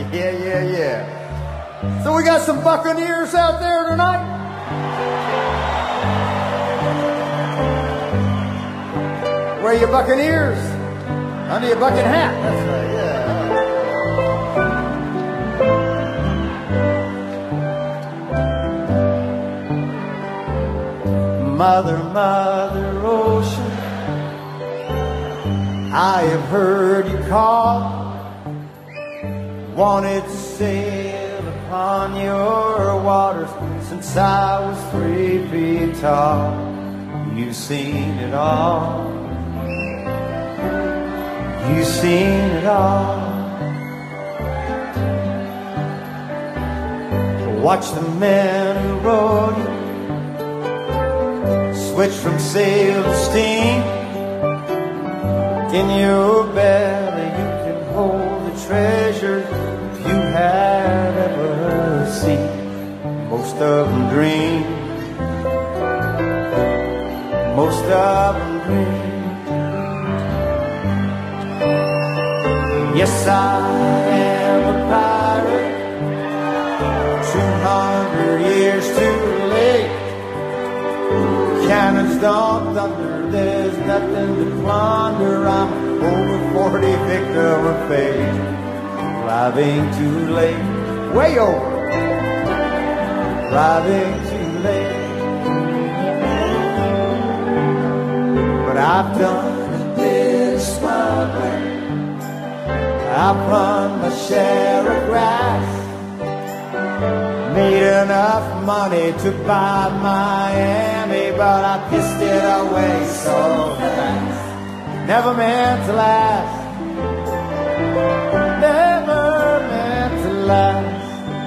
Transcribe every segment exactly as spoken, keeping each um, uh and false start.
Yeah, yeah, yeah. So we got some Buccaneers out there tonight? Where are your Buccaneers? Under your bucket hat. That's right, yeah. Mother, Mother Ocean, I have heard you call. Wanted to sail upon your waters since I was three feet tall. You've seen it all. You've seen it all. Watch the men who rowed you switch from sail to steam. In your belly you can hold the treasure you have ever seen. Most of them dream. Most of them dream. Yes, I am a pirate, two hundred years too late. Cannons don't thunder, there's nothing to plunder. I'm over forty, victim of fate. Arriving too late, way over. Arriving too late. But I've done a bit of smuggling. I've run my share of grass. Made enough money to buy Miami, but I pissed it away so fast. Never meant to last. Never meant to last.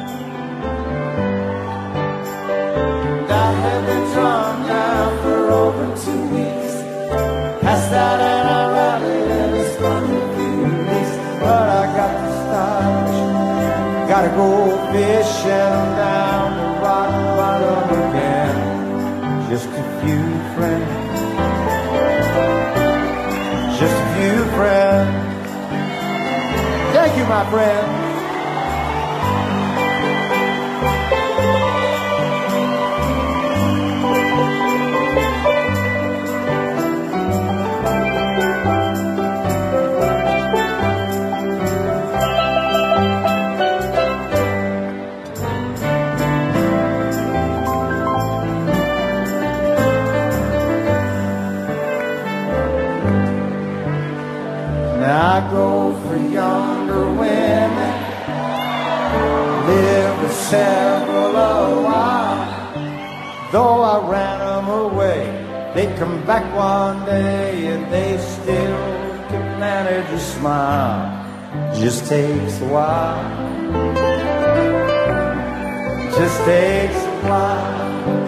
And I have been drunk now for over two weeks. Passed out and I rallied and I spun a few weeks. But I got to stop. Gotta go fishing down the rock bottom again. Just a few friends. Just a few friends. Thank you, my friend. I go for younger women, live with several a while. Though I ran them away, they come back one day and they still can manage a smile. Just takes a while. Just takes a while.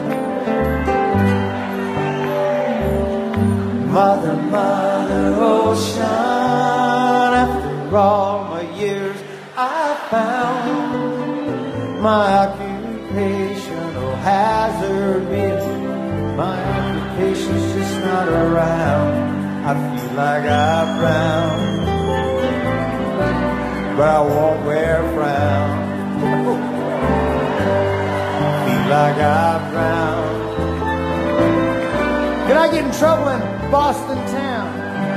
Mother, Mother Ocean, after all my years I found my occupational hazard being my occupation's just not around. I feel like I've drowned, but I won't wear a frown. Feel like I've drowned. Can I get in trouble in Boston town?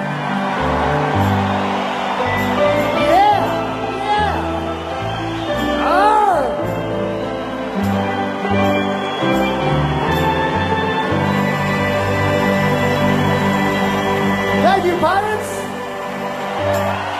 Yeah, yeah. Oh. Thank you, pirates.